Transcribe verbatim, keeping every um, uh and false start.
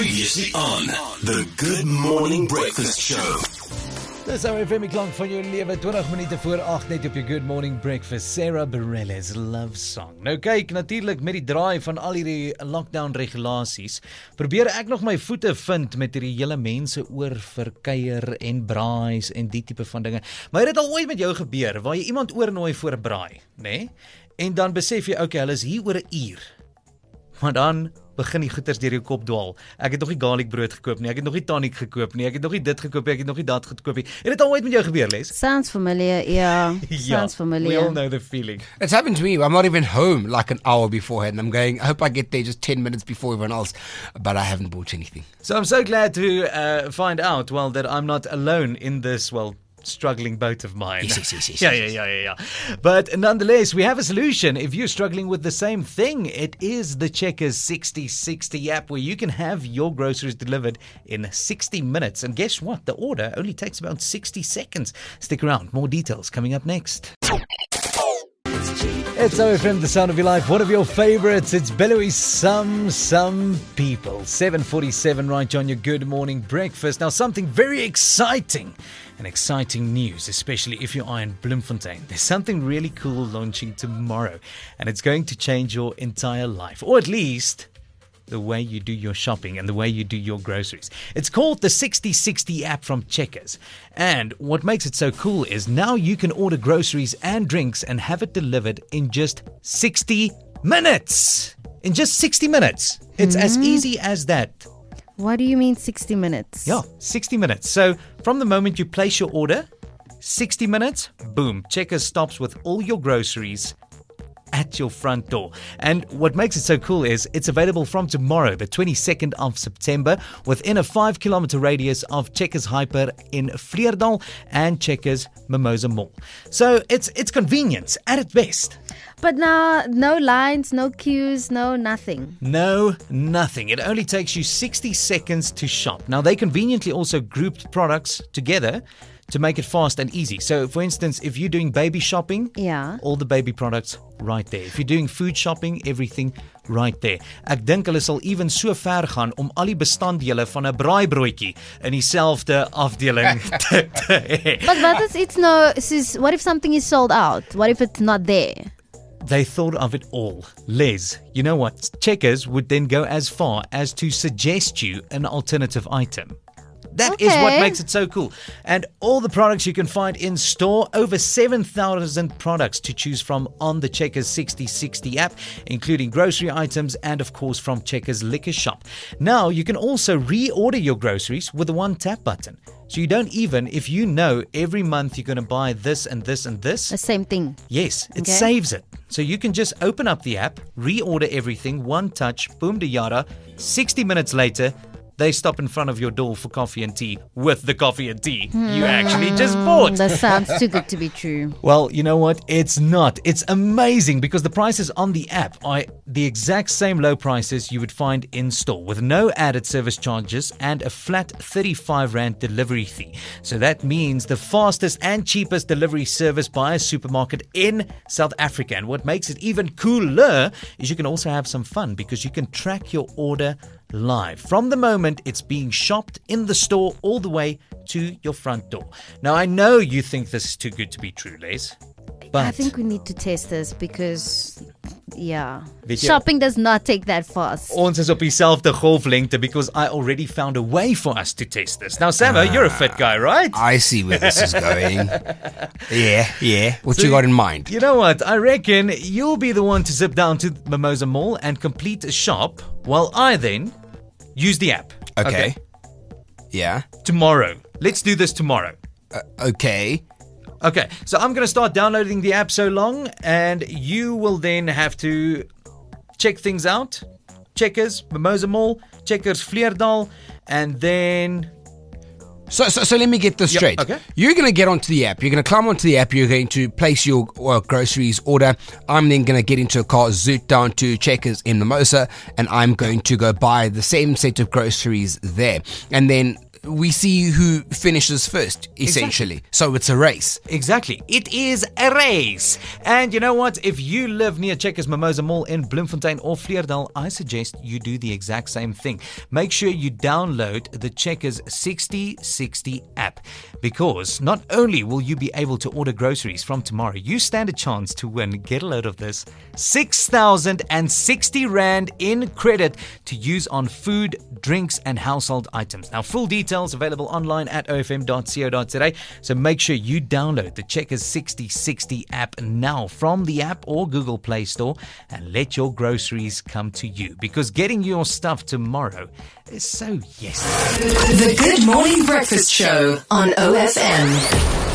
Previously on The Good Morning Breakfast Show. Dis ou F M klank van jou lewe twintig minute voor agt net op jou Good Morning Breakfast. Sarah Bareilles love song. Nou kyk, natuurlik met die draai van al hierdie lockdown regulasies, probeer ek nog my voete vind met hierdie hele mense oor verkuier en braais en die tipe van dinge. Maar het dit al ooit met jou gebeur waar jy iemand oornooi vir 'n braai, nê? Nee? En dan besef jy, okay, hulle is hier oor 'n uur. Maar dan begin die goeters deur jou kop dwaal. Ek het nog nie garlic brood gekoop nie, ek het nog nie tonic gekoop nie, ek het nog nie dit gekoop nie, ek het nog nie dat gekoop nie. Het dit al ooit met jou gebeur, Les? Sounds familiar, yeah. Ja, Sounds familiar. we all know the feeling. It's happened to me. I'm not even home like an hour beforehand. I'm going, I hope I get there just ten minutes before everyone else, but I haven't bought anything. So I'm so glad to uh, find out, well, that I'm not alone in this, well, struggling boat of mine. Yes, yes, yes, yes, yeah, yes. yeah, yeah, yeah, yeah. But nonetheless, we have a solution. If you're struggling with the same thing, it is the Checkers sixty sixty app where you can have your groceries delivered in sixty minutes. And guess what? The order only takes about sixty seconds. Stick around. More details coming up next. It's O F M, the sound of your life. One of your favorites. It's Belowy Some Some People. seven forty-seven right on your Good Morning Breakfast. Now, something very exciting. And exciting news, especially if you are in Bloemfontein. There's something really cool launching tomorrow. And it's going to change your entire life. Or at least the way you do your shopping and the way you do your groceries. It's called the sixty sixty app from Checkers. And what makes it so cool is now you can order groceries and drinks and have it delivered in just sixty minutes. In just sixty minutes. It's mm-hmm. as easy as that. What do you mean sixty minutes? Yeah, sixty minutes. So from the moment you place your order, sixty minutes, boom, Checkers stops with all your groceries at your front door. And what makes it so cool is it's available from tomorrow, the twenty-second of September, within a five kilometer radius of Checkers Hyper in Vleerdal and Checkers Mimosa Mall. So it's it's convenience at its best. But now, no lines, no queues, no nothing. No, nothing. It only takes you sixty seconds to shop. Now, they conveniently also grouped products together to make it fast and easy. So, for instance, if you're doing baby shopping, yeah, all the baby products right there. If you're doing food shopping, everything right there. Ek dink hulle sal even so ver gaan om al die bestanddele van 'n braaibroodjie in dieselfde afdeling te, te hê. But what is it's no, is, what if something is sold out? What if it's not there? They thought of it all. Les, you know what? Checkers would then go as far as to suggest you an alternative item. That okay. is what makes it so cool. And all the products you can find in store, over seven thousand products to choose from on the Checkers sixty sixty app, including grocery items and, of course, from Checkers Liquor Shop. Now, you can also reorder your groceries with a one-tap button. So you don't even, if you know every month you're going to buy this and this and this. The same thing. Yes, it okay. saves it. So you can just open up the app, reorder everything, one touch, boom de yada. sixty minutes later, they stop in front of your door for coffee and tea with the coffee and tea mm. you actually just bought. That sounds too good to be true. Well, you know what? It's not. It's amazing because the prices on the app are the exact same low prices you would find in store with no added service charges and a flat thirty-five rand delivery fee. So that means the fastest and cheapest delivery service by a supermarket in South Africa. And what makes it even cooler is you can also have some fun because you can track your order live from the moment it's being shopped in the store all the way to your front door. Now, I know you think this is too good to be true, Les. But I think we need to test this because, yeah, Weet jy, shopping does not take that fast. Ons is op dieselfde golflengte because I already found a way for us to test this. Now, Samo, uh, you're a fit guy, right? I see where this is going. yeah, yeah. What so, you got in mind? You know what? I reckon you'll be the one to zip down to Mimosa Mall and complete a shop while I then use the app. Okay. okay. Yeah. Tomorrow. Let's do this tomorrow. Uh, okay. Okay, so I'm going to start downloading the app so long, and you will then have to check things out. Checkers, Mimosa Mall, Checkers Vleerdal, and then... So, so, so let me get this yep, straight. okay. You're going to get onto the app. You're going to climb onto the app. You're going to place your uh, groceries order. I'm then going to get into a car, zoot down to Checkers in Mimosa, and I'm going to go buy the same set of groceries there. And then we see who finishes first, essentially. Exactly. So it's a race. Exactly. It is a race. And you know what? If you live near Checkers Mimosa Mall in Bloemfontein or Vleerdal, I suggest you do the exact same thing. Make sure you download the Checkers sixty sixty app, because not only will you be able to order groceries from tomorrow, you stand a chance to win, get a load of this, six thousand sixty Rand in credit to use on food, drinks and household items. Now, full details available online at o f m dot co dot za. So make sure you download the Checkers sixty sixty app now from the app or Google Play Store and let your groceries come to you, because getting your stuff tomorrow is so yes. The Good Morning Breakfast Show on O F M.